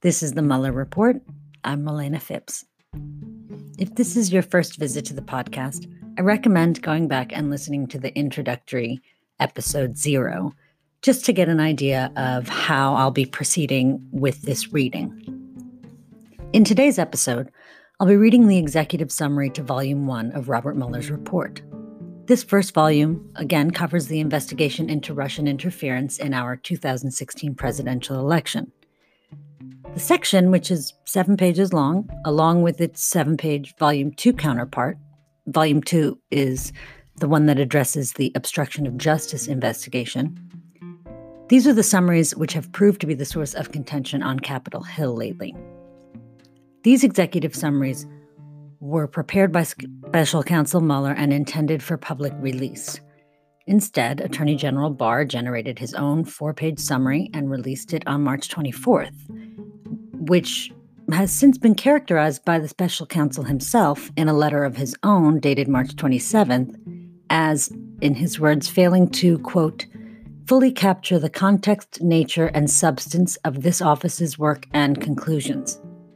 This is the Mueller Report. I'm Milena Phipps. If this is your first visit to the podcast, I recommend going back and listening to the introductory episode 0, just to get an idea of how I'll be proceeding with this reading. In today's episode, I'll be reading the executive summary to Volume 1 of Robert Mueller's report. This first volume, again, covers the investigation into Russian interference in our 2016 presidential election. The section, which is 7 pages long, along with its 7-page Volume 2 counterpart, Volume 2 is the one that addresses the obstruction of justice investigation. These are the summaries which have proved to be the source of contention on Capitol Hill lately. These executive summaries were prepared by Special Counsel Mueller and intended for public release. Instead, Attorney General Barr generated his own 4-page summary and released it on March 24th, which has since been characterized by the special counsel himself in a letter of his own dated March 27th as, in his words, failing to, quote, fully capture the context, nature, and substance of this office's work and conclusions.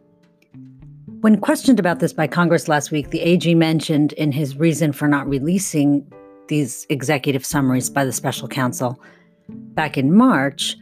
When questioned about this by Congress last week, the AG mentioned in his reason for not releasing these executive summaries by the special counsel back in March,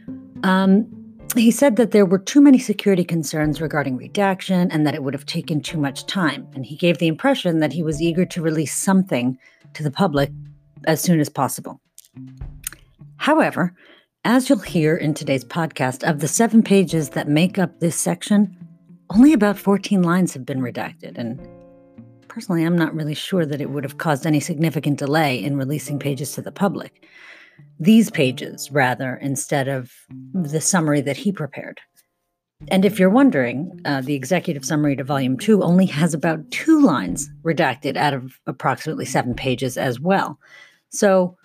he said that there were too many security concerns regarding redaction and that it would have taken too much time. And he gave the impression that he was eager to release something to the public as soon as possible. However, as you'll hear in today's podcast, of the 7 pages that make up this section, only about 14 lines have been redacted. And personally, I'm not really sure that it would have caused any significant delay in releasing pages to the public. These pages, rather, instead of the summary that he prepared. And if you're wondering, the executive summary to Volume 2 only has about 2 lines redacted out of approximately 7 pages as well. So,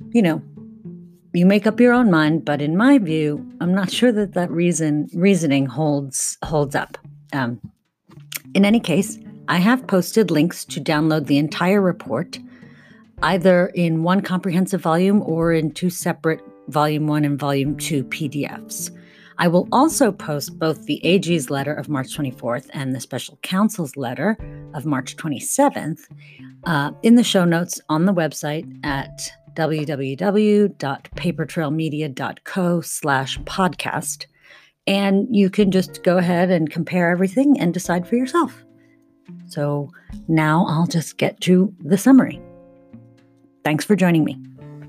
you make up your own mind, but in my view, I'm not sure that reasoning holds up. In any case, I have posted links to download the entire report, either in one comprehensive volume or in 2 separate Volume 1 and Volume 2 PDFs. I will also post both the AG's letter of March 24th and the special counsel's letter of March 27th in the show notes on the website at www.papertrailmedia.co/podcast. And you can just go ahead and compare everything and decide for yourself. So now I'll just get to the summary. Thanks for joining me.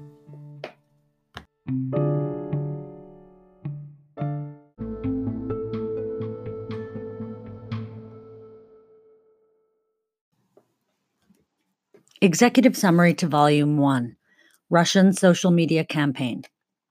Executive Summary to Volume 1, Russian Social Media Campaign.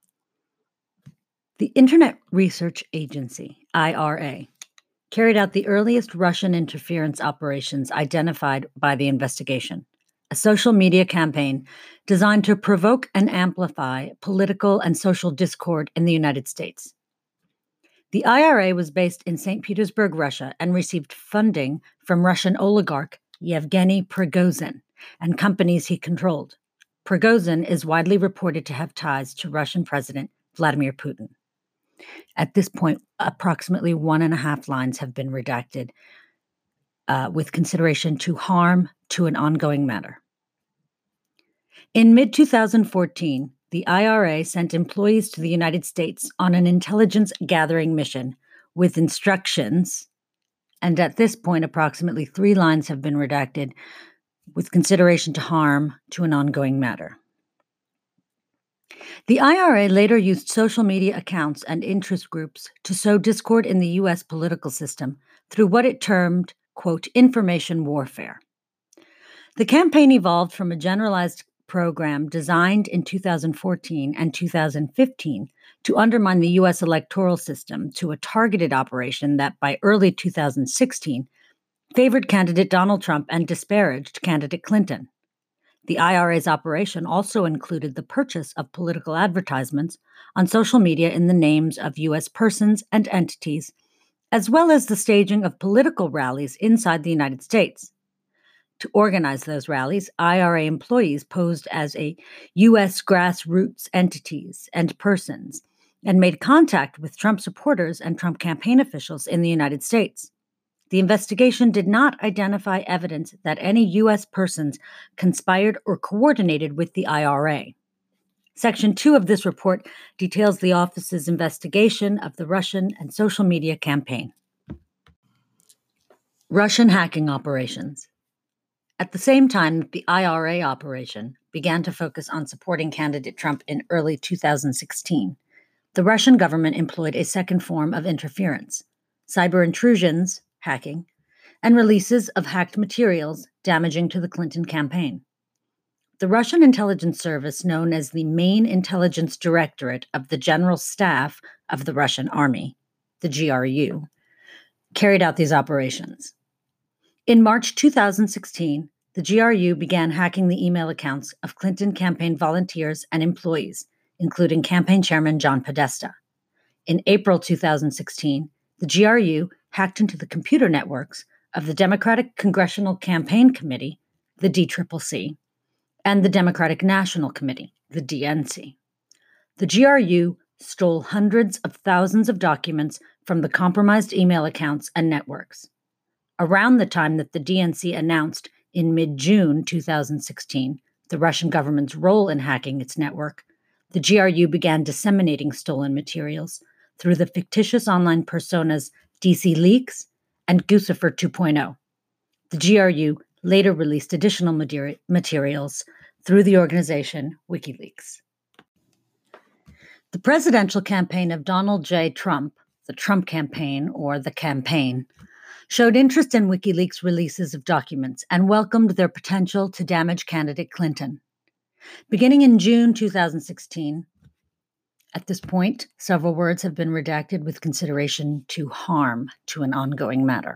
The Internet Research Agency, IRA, carried out the earliest Russian interference operations identified by the investigation, a social media campaign designed to provoke and amplify political and social discord in the United States. The IRA was based in St. Petersburg, Russia, and received funding from Russian oligarch Yevgeny Prigozhin and companies he controlled. Prigozhin is widely reported to have ties to Russian President Vladimir Putin. At this point, approximately 1.5 lines have been redacted with consideration to harm to an ongoing matter. In mid-2014, the IRA sent employees to the United States on an intelligence gathering mission with instructions, and at this point, approximately 3 lines have been redacted with consideration to harm to an ongoing matter. The IRA later used social media accounts and interest groups to sow discord in the U.S. political system through what it termed, quote, information warfare. The campaign evolved from a generalized program designed in 2014 and 2015 to undermine the U.S. electoral system to a targeted operation that by early 2016 favored candidate Donald Trump and disparaged candidate Clinton. The IRA's operation also included the purchase of political advertisements on social media in the names of U.S. persons and entities, as well as the staging of political rallies inside the United States. To organize those rallies, IRA employees posed as U.S. grassroots entities and persons and made contact with Trump supporters and Trump campaign officials in the United States. The investigation did not identify evidence that any U.S. persons conspired or coordinated with the IRA. Section 2 of this report details the office's investigation of the Russian and social media campaign. Russian hacking operations. At the same time that the IRA operation began to focus on supporting candidate Trump in early 2016, the Russian government employed a second form of interference: cyber intrusions, hacking, and releases of hacked materials damaging to the Clinton campaign. The Russian intelligence service, known as the Main Intelligence Directorate of the General Staff of the Russian Army, the GRU, carried out these operations. In March 2016, the GRU began hacking the email accounts of Clinton campaign volunteers and employees, including campaign chairman John Podesta. In April 2016, the GRU hacked into the computer networks of the Democratic Congressional Campaign Committee, the DCCC, and the Democratic National Committee, the DNC. The GRU stole hundreds of thousands of documents from the compromised email accounts and networks. Around the time that the DNC announced in mid-June 2016 the Russian government's role in hacking its network, the GRU began disseminating stolen materials through the fictitious online personas DC Leaks and Guccifer 2.0. The GRU later released additional materials through the organization WikiLeaks. The presidential campaign of Donald J. Trump, the Trump campaign or the campaign, showed interest in WikiLeaks releases of documents and welcomed their potential to damage candidate Clinton. Beginning in June 2016, at this point, several words have been redacted with consideration to harm to an ongoing matter.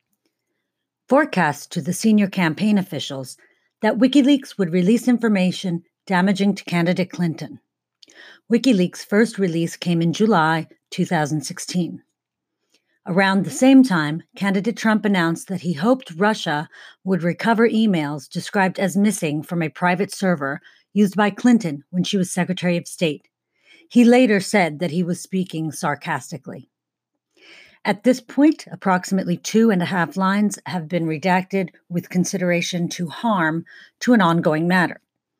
Forecasts to the senior campaign officials that WikiLeaks would release information damaging to candidate Clinton. WikiLeaks' first release came in July 2016. Around the same time, candidate Trump announced that he hoped Russia would recover emails described as missing from a private server used by Clinton when she was Secretary of State. He later said that he was speaking sarcastically. At this point, approximately 2.5 lines have been redacted with consideration to harm to an ongoing matter.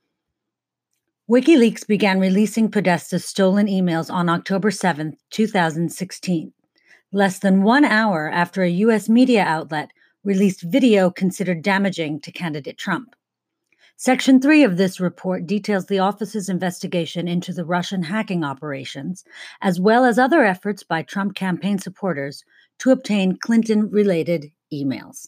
WikiLeaks began releasing Podesta's stolen emails on October 7, 2016, less than 1 hour after a U.S. media outlet released video considered damaging to candidate Trump. Section 3 of this report details the office's investigation into the Russian hacking operations, as well as other efforts by Trump campaign supporters to obtain Clinton-related emails.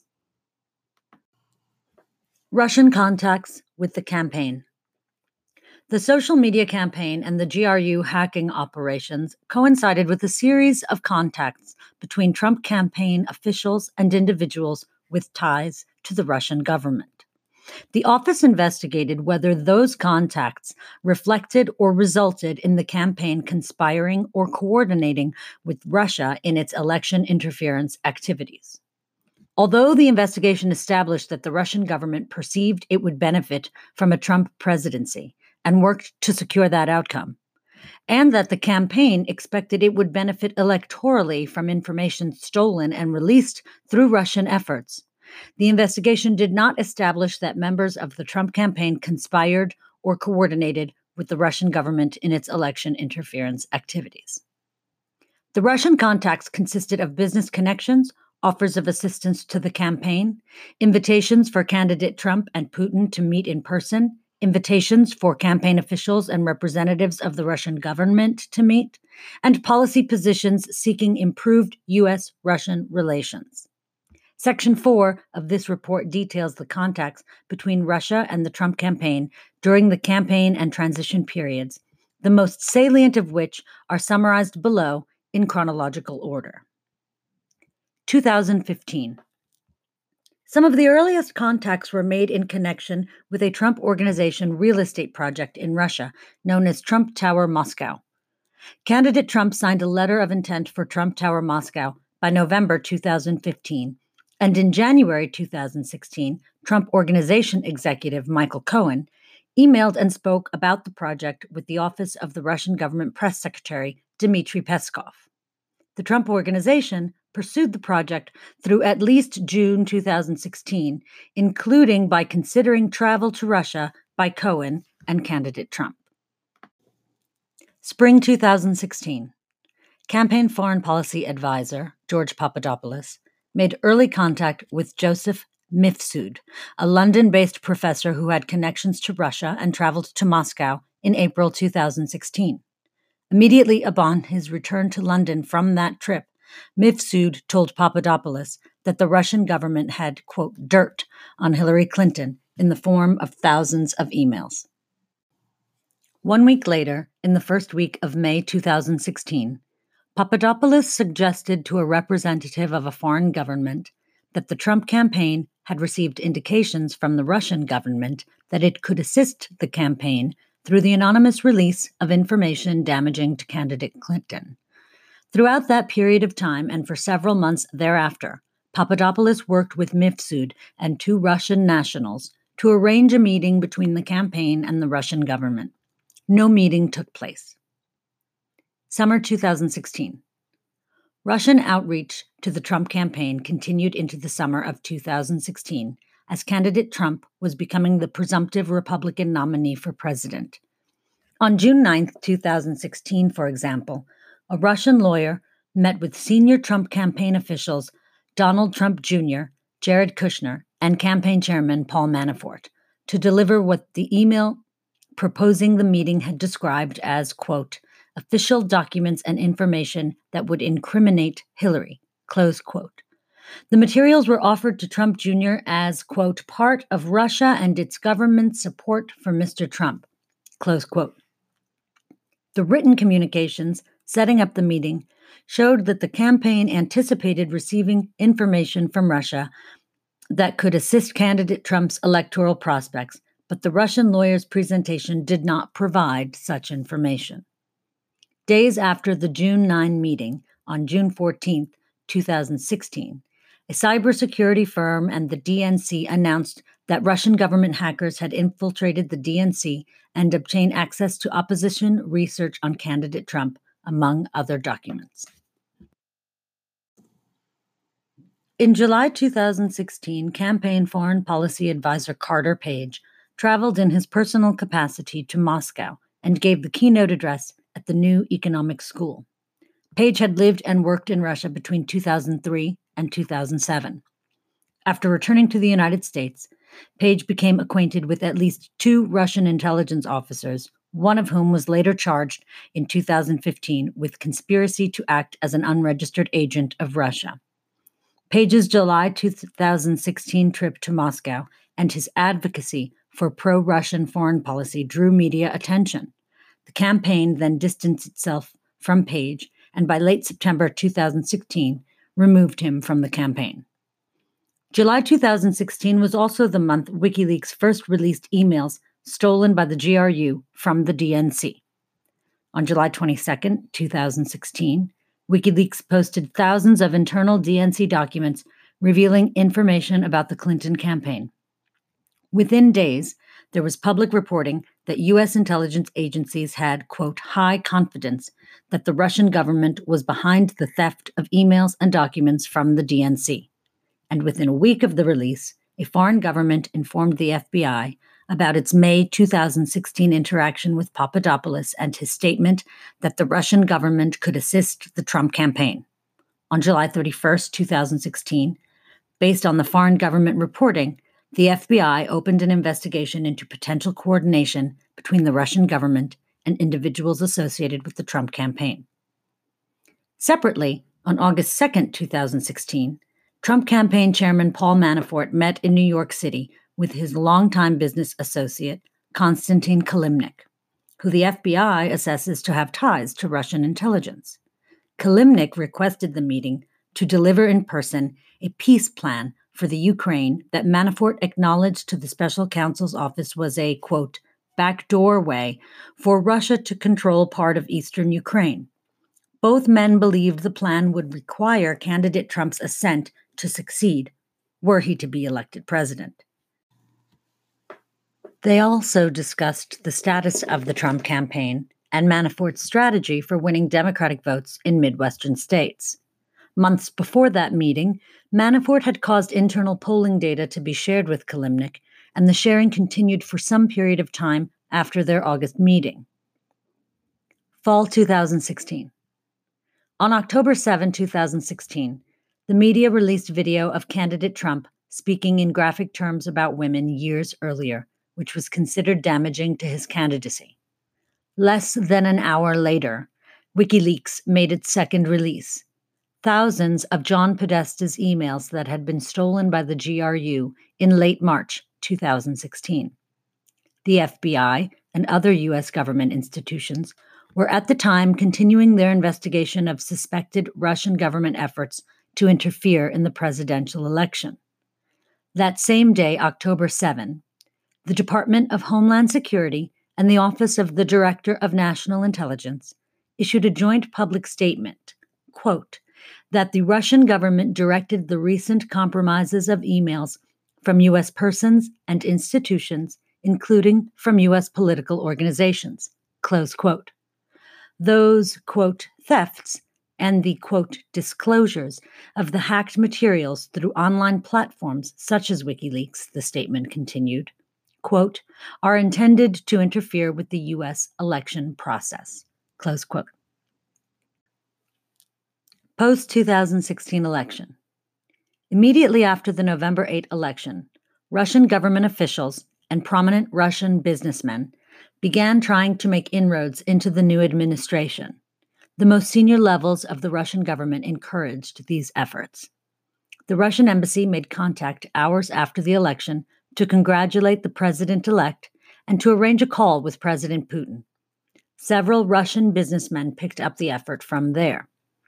Russian contacts with the campaign. The social media campaign and the GRU hacking operations coincided with a series of contacts between Trump campaign officials and individuals with ties to the Russian government. The office investigated whether those contacts reflected or resulted in the campaign conspiring or coordinating with Russia in its election interference activities. Although the investigation established that the Russian government perceived it would benefit from a Trump presidency and worked to secure that outcome, and that the campaign expected it would benefit electorally from information stolen and released through Russian efforts, the investigation did not establish that members of the Trump campaign conspired or coordinated with the Russian government in its election interference activities. The Russian contacts consisted of business connections, offers of assistance to the campaign, invitations for candidate Trump and Putin to meet in person, invitations for campaign officials and representatives of the Russian government to meet, and policy positions seeking improved U.S.-Russian relations. Section 4 of this report details the contacts between Russia and the Trump campaign during the campaign and transition periods, the most salient of which are summarized below in chronological order. 2015. Some of the earliest contacts were made in connection with a Trump Organization real estate project in Russia known as Trump Tower Moscow. Candidate Trump signed a letter of intent for Trump Tower Moscow by November 2015, and in January 2016, Trump Organization executive Michael Cohen emailed and spoke about the project with the office of the Russian government press secretary, Dmitry Peskov. The Trump Organization pursued the project through at least June 2016, including by considering travel to Russia by Cohen and candidate Trump. Spring 2016. Campaign foreign policy advisor George Papadopoulos made early contact with Joseph Mifsud, a London-based professor who had connections to Russia and traveled to Moscow in April 2016. Immediately upon his return to London from that trip, Mifsud told Papadopoulos that the Russian government had, quote, dirt on Hillary Clinton in the form of thousands of emails. 1 week later, in the first week of May 2016, Papadopoulos suggested to a representative of a foreign government that the Trump campaign had received indications from the Russian government that it could assist the campaign through the anonymous release of information damaging to candidate Clinton. Throughout that period of time and for several months thereafter, Papadopoulos worked with Mifsud and 2 Russian nationals to arrange a meeting between the campaign and the Russian government. No meeting took place. Summer 2016. Russian outreach to the Trump campaign continued into the summer of 2016 as candidate Trump was becoming the presumptive Republican nominee for president. On June 9, 2016, for example, a Russian lawyer met with senior Trump campaign officials Donald Trump Jr., Jared Kushner, and campaign chairman Paul Manafort to deliver what the email proposing the meeting had described as, quote, official documents and information that would incriminate Hillary, close quote. The materials were offered to Trump Jr. as, quote, part of Russia and its government's support for Mr. Trump, close quote. The written communications setting up the meeting showed that the campaign anticipated receiving information from Russia that could assist candidate Trump's electoral prospects, but the Russian lawyer's presentation did not provide such information. Days after the June 9 meeting, on June 14, 2016, a cybersecurity firm and the DNC announced that Russian government hackers had infiltrated the DNC and obtained access to opposition research on candidate Trump, among other documents. In July 2016, campaign foreign policy advisor Carter Page traveled in his personal capacity to Moscow and gave the keynote address at the New Economic School. Page had lived and worked in Russia between 2003 and 2007. After returning to the United States, Page became acquainted with at least 2 Russian intelligence officers, one of whom was later charged in 2015 with conspiracy to act as an unregistered agent of Russia. Page's July 2016 trip to Moscow and his advocacy for pro-Russian foreign policy drew media attention. The campaign then distanced itself from Page and by late September 2016 removed him from the campaign. July 2016 was also the month WikiLeaks first released emails stolen by the GRU from the DNC. On July 22, 2016, WikiLeaks posted thousands of internal DNC documents revealing information about the Clinton campaign. Within days, there was public reporting that U.S. intelligence agencies had, quote, high confidence that the Russian government was behind the theft of emails and documents from the DNC. And within a week of the release, a foreign government informed the FBI about its May 2016 interaction with Papadopoulos and his statement that the Russian government could assist the Trump campaign. On July 31, 2016, based on the foreign government reporting, the FBI opened an investigation into potential coordination between the Russian government and individuals associated with the Trump campaign. Separately, on August 2, 2016, Trump campaign chairman Paul Manafort met in New York City with his longtime business associate, Konstantin Kilimnik, who the FBI assesses to have ties to Russian intelligence. Kilimnik requested the meeting to deliver in person a peace plan for the Ukraine that Manafort acknowledged to the special counsel's office was a, quote, backdoor way for Russia to control part of eastern Ukraine. Both men believed the plan would require candidate Trump's assent to succeed, were he to be elected president. They also discussed the status of the Trump campaign and Manafort's strategy for winning Democratic votes in Midwestern states. Months before that meeting, Manafort had caused internal polling data to be shared with Kilimnik, and the sharing continued for some period of time after their August meeting. Fall 2016. On October 7, 2016, the media released video of candidate Trump speaking in graphic terms about women years earlier, which was considered damaging to his candidacy. Less than an hour later, WikiLeaks made its second release. Thousands of John Podesta's emails that had been stolen by the GRU in late March 2016. The FBI and other U.S. government institutions were at the time continuing their investigation of suspected Russian government efforts to interfere in the presidential election. That same day, October 7, the Department of Homeland Security and the Office of the Director of National Intelligence issued a joint public statement, quote, that the Russian government directed the recent compromises of emails from U.S. persons and institutions, including from U.S. political organizations, close quote. Those, quote, thefts and the, quote, disclosures of the hacked materials through online platforms such as WikiLeaks, the statement continued, quote, are intended to interfere with the U.S. election process, close quote. Post-2016 election. Immediately after the November 8 election, Russian government officials and prominent Russian businessmen began trying to make inroads into the new administration. The most senior levels of the Russian government encouraged these efforts. The Russian embassy made contact hours after the election to congratulate the president-elect and to arrange a call with President Putin. Several Russian businessmen picked up the effort from there.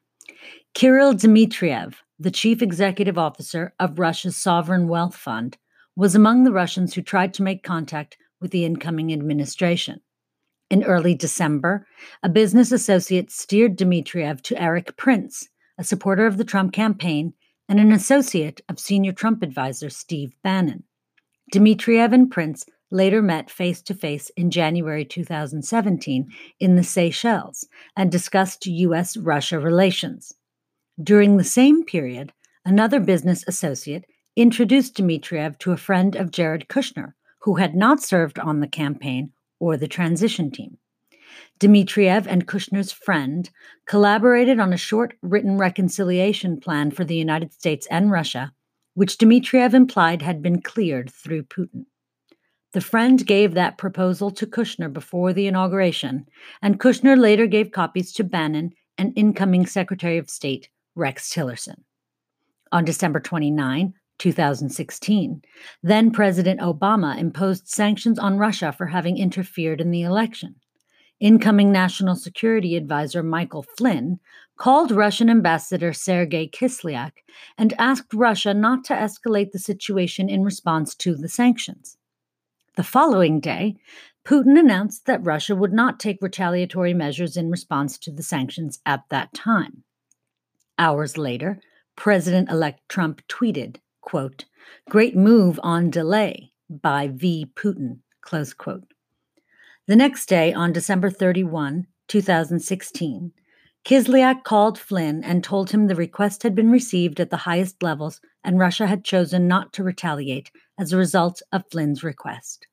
Kirill Dmitriev, the chief executive officer of Russia's Sovereign Wealth Fund, was among the Russians who tried to make contact with the incoming administration. In early December, a business associate steered Dmitriev to Eric Prince, a supporter of the Trump campaign and an associate of senior Trump advisor Steve Bannon. Dmitriev and Prince later met face-to-face in January 2017 in the Seychelles and discussed U.S.-Russia relations. During the same period, another business associate introduced Dmitriev to a friend of Jared Kushner, who had not served on the campaign or the transition team. Dmitriev and Kushner's friend collaborated on a short written reconciliation plan for the United States and Russia, which Dmitriev implied had been cleared through Putin. The friend gave that proposal to Kushner before the inauguration, and Kushner later gave copies to Bannon and incoming Secretary of State Rex Tillerson. On December 29, 2016, then President Obama imposed sanctions on Russia for having interfered in the election. Incoming National Security Advisor Michael Flynn called Russian Ambassador Sergei Kislyak and asked Russia not to escalate the situation in response to the sanctions. The following day, Putin announced that Russia would not take retaliatory measures in response to the sanctions at that time. Hours later, President-elect Trump tweeted, quote, "Great move on delay by V. Putin," close quote. The next day, on December 31, 2016, Kislyak called Flynn and told him the request had been received at the highest levels and Russia had chosen not to retaliate as a result of Flynn's request.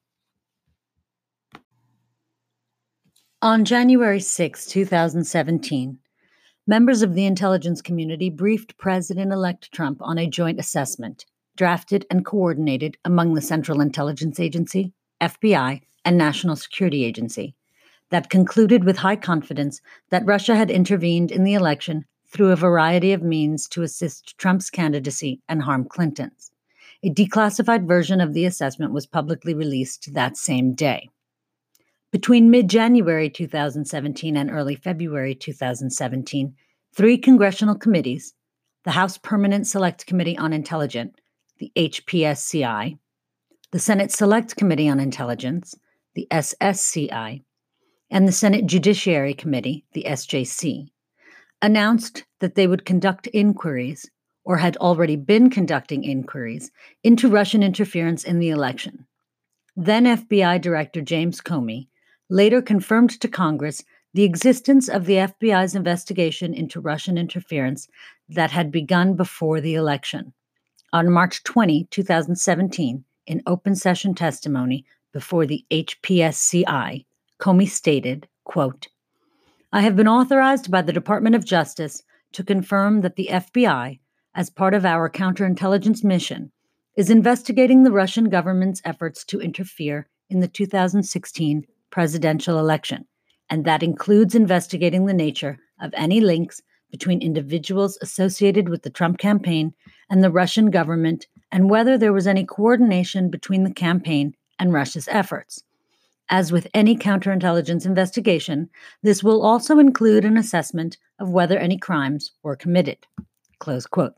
On January 6, 2017, members of the intelligence community briefed President-elect Trump on a joint assessment, drafted and coordinated among the Central Intelligence Agency, FBI, and National Security Agency, that concluded with high confidence that Russia had intervened in the election through a variety of means to assist Trump's candidacy and harm Clinton's. A declassified version of the assessment was publicly released that same day. Between mid-January 2017 and early February 2017, 3 congressional committees, the House Permanent Select Committee on Intelligence, the HPSCI, the Senate Select Committee on Intelligence, the SSCI, and the Senate Judiciary Committee, the SJC, announced that they would conduct inquiries, or had already been conducting inquiries, into Russian interference in the election. then FBI Director James Comey later confirmed to Congress the existence of the FBI's investigation into Russian interference that had begun before the election. On March 20, 2017, in open session testimony before the HPSCI, Comey stated, quote, "I have been authorized by the Department of Justice to confirm that the FBI, as part of our counterintelligence mission, is investigating the Russian government's efforts to interfere in the 2016 presidential election, and that includes investigating the nature of any links between individuals associated with the Trump campaign and the Russian government, and whether there was any coordination between the campaign and Russia's efforts. As with any counterintelligence investigation, this will also include an assessment of whether any crimes were committed." Close quote.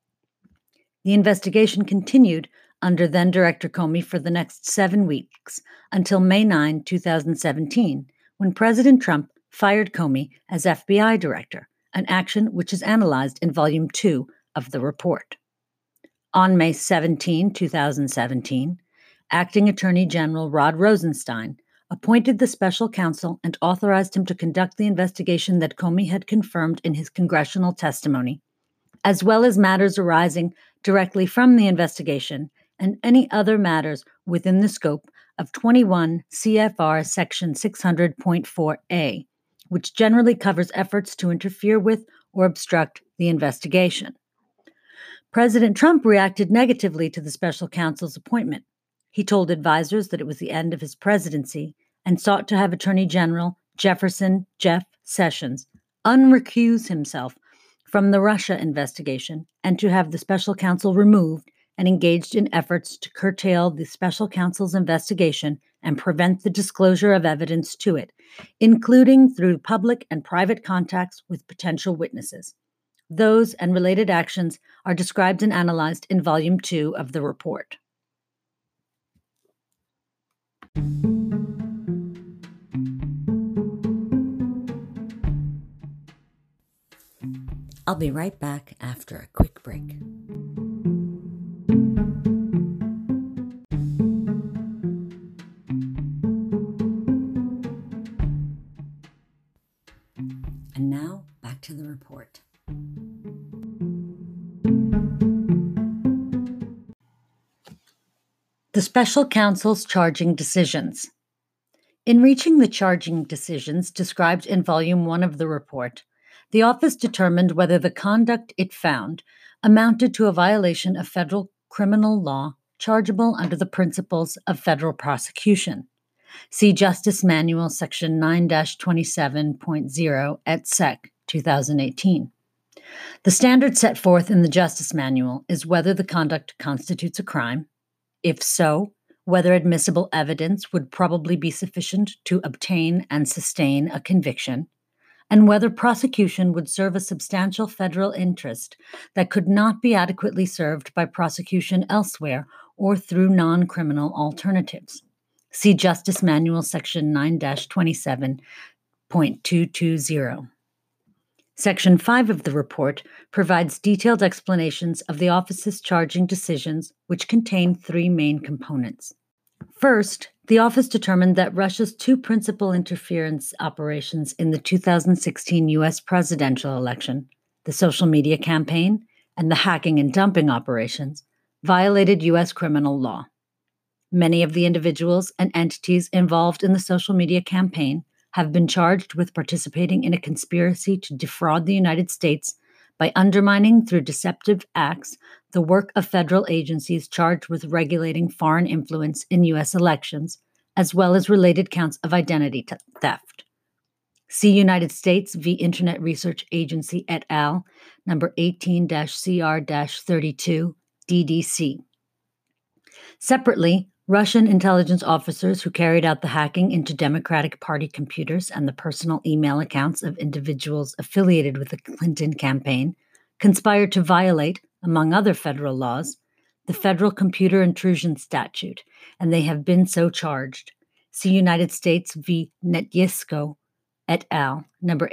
The investigation continued under then-Director Comey for the next 7 weeks, until May 9, 2017, when President Trump fired Comey as FBI Director, an action which is analyzed in Volume 2 of the report. On May 17, 2017, Acting Attorney General Rod Rosenstein appointed the special counsel and authorized him to conduct the investigation that Comey had confirmed in his congressional testimony, as well as matters arising directly from the investigation and any other matters within the scope of 21 CFR Section 600.4a, which generally covers efforts to interfere with or obstruct the investigation. President Trump reacted negatively to the special counsel's appointment. He told advisors that it was the end of his presidency and sought to have Attorney General Jeff Sessions unrecuse himself from the Russia investigation and to have the special counsel removed and engaged in efforts to curtail the special counsel's investigation and prevent the disclosure of evidence to it, including through public and private contacts with potential witnesses. Those and related actions are described and analyzed in Volume 2 of the report. I'll be right back after a quick break. And now, back to the report. The special counsel's charging decisions. In reaching the charging decisions described in Volume 1 of the report, the office determined whether the conduct it found amounted to a violation of federal criminal law chargeable under the principles of federal prosecution. See Justice Manual Section 9-27.0 et Sec. 2018. The standard set forth in the Justice Manual is whether the conduct constitutes a crime. If so, whether admissible evidence would probably be sufficient to obtain and sustain a conviction, and whether prosecution would serve a substantial federal interest that could not be adequately served by prosecution elsewhere or through non-criminal alternatives. See Justice Manual Section 9-27.220. Section 5 of the report provides detailed explanations of the office's charging decisions, which contain 3 main components. First, the office determined that Russia's 2 principal interference operations in the 2016 U.S. presidential election, the social media campaign and the hacking and dumping operations, violated U.S. criminal law. Many of the individuals and entities involved in the social media campaign have been charged with participating in a conspiracy to defraud the United States by undermining through deceptive acts the work of federal agencies charged with regulating foreign influence in U.S. elections, as well as related counts of identity theft. See United States v. Internet Research Agency et al., number 18-CR-32, DDC. Separately, Russian intelligence officers who carried out the hacking into Democratic Party computers and the personal email accounts of individuals affiliated with the Clinton campaign conspired to violate, among other federal laws, the Federal Computer Intrusion Statute, and they have been so charged. See United States v. Netyisko et al., number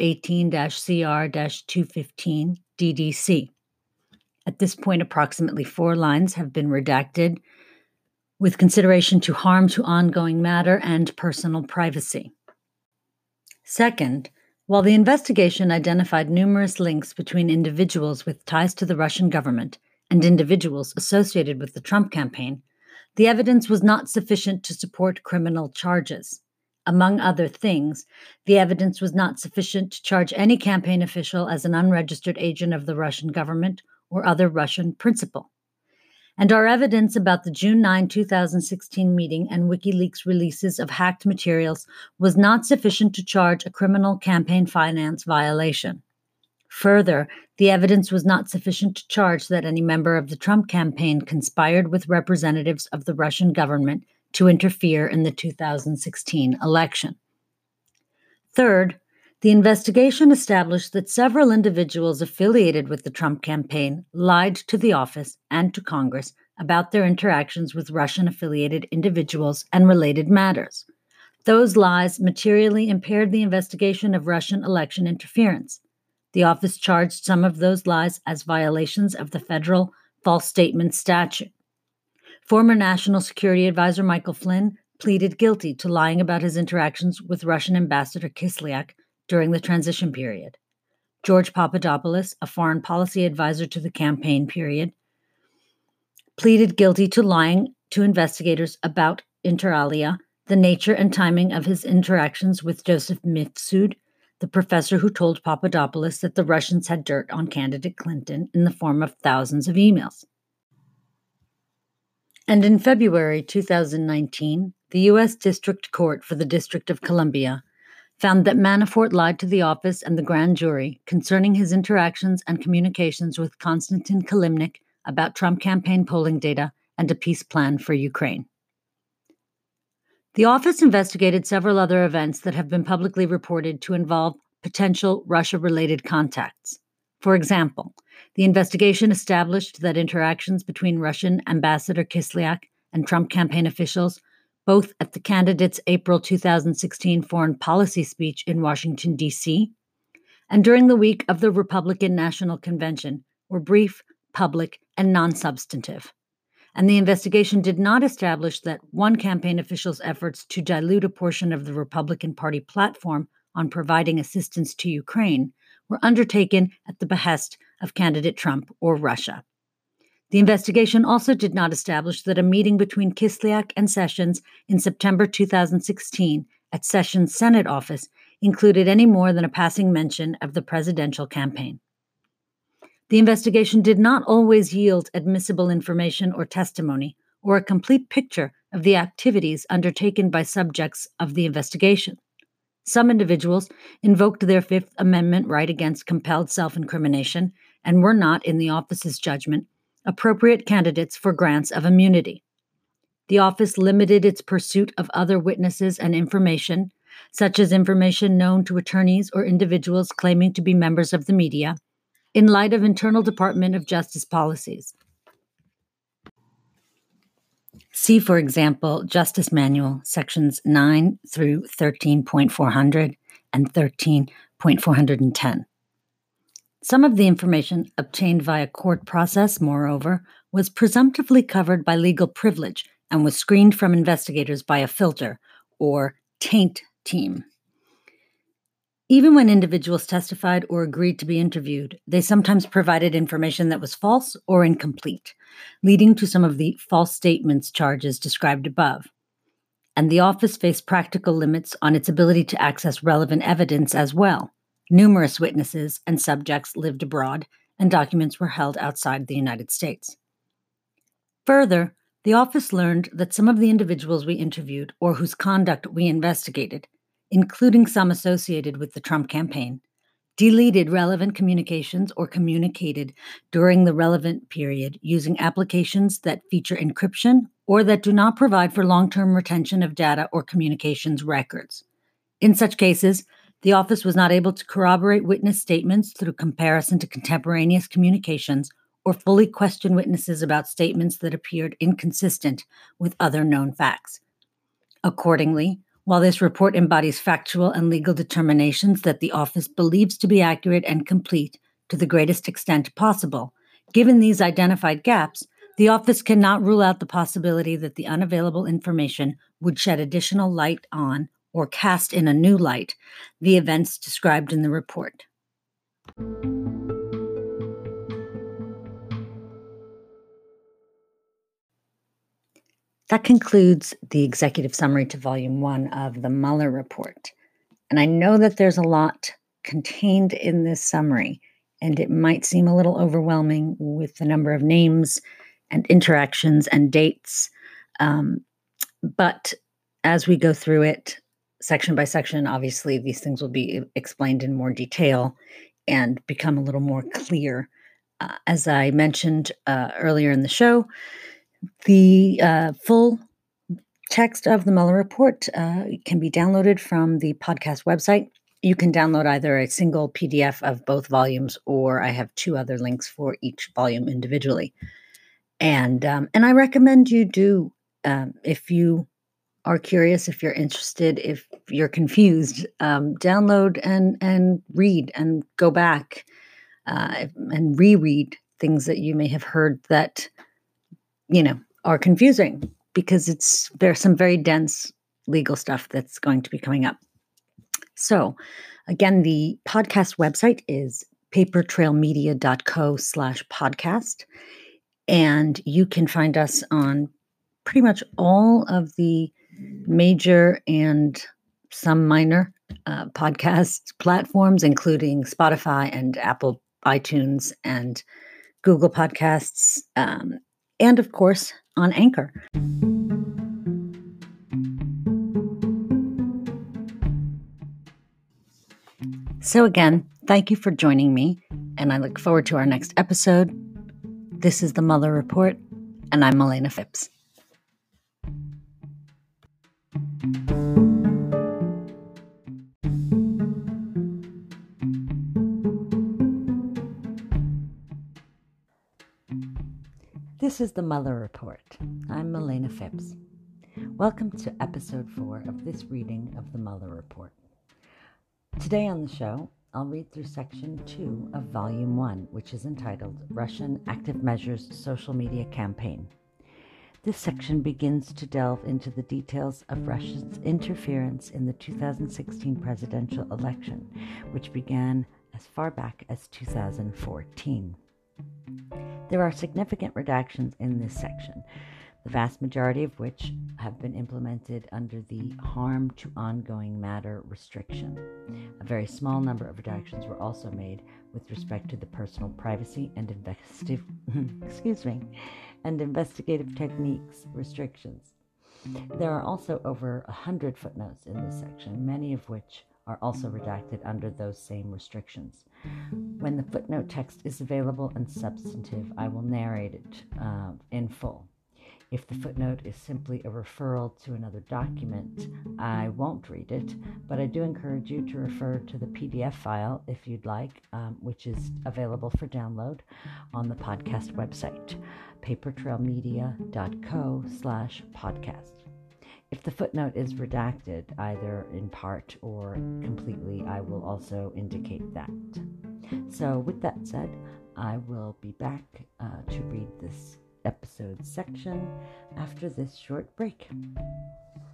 18-CR-215, DDC. At this point, approximately 4 lines have been redacted, with consideration to harm to ongoing matter and personal privacy. Second, while the investigation identified numerous links between individuals with ties to the Russian government and individuals associated with the Trump campaign, the evidence was not sufficient to support criminal charges. Among other things, the evidence was not sufficient to charge any campaign official as an unregistered agent of the Russian government or other Russian principal. And our evidence about the June 9, 2016 meeting and WikiLeaks releases of hacked materials was not sufficient to charge a criminal campaign finance violation. Further, the evidence was not sufficient to charge that any member of the Trump campaign conspired with representatives of the Russian government to interfere in the 2016 election. Third, the investigation established that several individuals affiliated with the Trump campaign lied to the office and to Congress about their interactions with Russian-affiliated individuals and related matters. Those lies materially impaired the investigation of Russian election interference. The office charged some of those lies as violations of the federal false statement statute. Former National Security Advisor Michael Flynn pleaded guilty to lying about his interactions with Russian Ambassador Kislyak during the transition period. George Papadopoulos, a foreign policy advisor to the campaign period, pleaded guilty to lying to investigators about, inter alia, the nature and timing of his interactions with Joseph Mifsud, the professor who told Papadopoulos that the Russians had dirt on candidate Clinton in the form of thousands of emails. And in February 2019, the U.S. District Court for the District of Columbia found that Manafort lied to the office and the grand jury concerning his interactions and communications with Konstantin Kilimnik about Trump campaign polling data and a peace plan for Ukraine. The office investigated several other events that have been publicly reported to involve potential Russia-related contacts. For example, the investigation established that interactions between Russian Ambassador Kislyak and Trump campaign officials, both at the candidate's April 2016 foreign policy speech in Washington, D.C., and during the week of the Republican National Convention, were brief, public, and non-substantive. And the investigation did not establish that one campaign official's efforts to dilute a portion of the Republican Party platform on providing assistance to Ukraine were undertaken at the behest of candidate Trump or Russia. The investigation also did not establish that a meeting between Kislyak and Sessions in September 2016 at Sessions' Senate office included any more than a passing mention of the presidential campaign. The investigation did not always yield admissible information or testimony, or a complete picture of the activities undertaken by subjects of the investigation. Some individuals invoked their Fifth Amendment right against compelled self-incrimination and were not, in the office's judgment, appropriate candidates for grants of immunity. The office limited its pursuit of other witnesses and information, such as information known to attorneys or individuals claiming to be members of the media, in light of internal Department of Justice policies. See, for example, Justice Manual, sections 9 through 13.400 and 13.410. Some of the information obtained via court process, moreover, was presumptively covered by legal privilege and was screened from investigators by a filter, or taint team. Even when individuals testified or agreed to be interviewed, they sometimes provided information that was false or incomplete, leading to some of the false statements charges described above. And the office faced practical limits on its ability to access relevant evidence as well. Numerous witnesses and subjects lived abroad, and documents were held outside the United States. Further, the office learned that some of the individuals we interviewed or whose conduct we investigated, including some associated with the Trump campaign, deleted relevant communications or communicated during the relevant period using applications that feature encryption or that do not provide for long-term retention of data or communications records. In such cases, the office was not able to corroborate witness statements through comparison to contemporaneous communications or fully question witnesses about statements that appeared inconsistent with other known facts. Accordingly, while this report embodies factual and legal determinations that the office believes to be accurate and complete to the greatest extent possible, given these identified gaps, The office cannot rule out the possibility that the unavailable information would shed additional light on or cast in a new light the events described in the report. That concludes the executive summary to Volume 1 of the Mueller Report. And I know that there's a lot contained in this summary, and it might seem a little overwhelming with the number of names and interactions and dates. But as we go through it, section by section, obviously these things will be explained in more detail and become a little more clear. As I mentioned earlier in the show, the full text of the Mueller Report can be downloaded from the podcast website. You can download either a single PDF of both volumes, or I have 2 other links for each volume individually. And I recommend you do, if you are curious, if you're interested, if you're confused, download and read and go back and reread things that you may have heard that, are confusing, because there's some very dense legal stuff that's going to be coming up. So again, the podcast website is papertrailmedia.co/podcast. And you can find us on pretty much all of the major and some minor podcast platforms, including Spotify and Apple iTunes and Google Podcasts, and of course on Anchor. So again, thank you for joining me, and I look forward to our next episode. This is the Mueller Report, and I'm Milena Phipps. This is the Mueller Report. I'm Milena Phipps. Welcome to episode 4 of this reading of the Mueller Report. Today on the show, I'll read through section 2 of volume 1, which is entitled Russian Active Measures Social Media Campaign. This section begins to delve into the details of Russia's interference in the 2016 presidential election, which began as far back as 2014. There are significant redactions in this section, the vast majority of which have been implemented under the harm to ongoing matter restriction. A very small number of redactions were also made with respect to the personal privacy and investigative techniques restrictions. There are also over 100 footnotes in this section, many of which are also redacted under those same restrictions. When the footnote text is available and substantive, I will narrate it in full. If the footnote is simply a referral to another document, I won't read it, but I do encourage you to refer to the PDF file if you'd like, which is available for download on the podcast website, papertrailmedia.co/podcast. If the footnote is redacted, either in part or completely, I will also indicate that. So with that said, I will be back to read this episode section after this short break.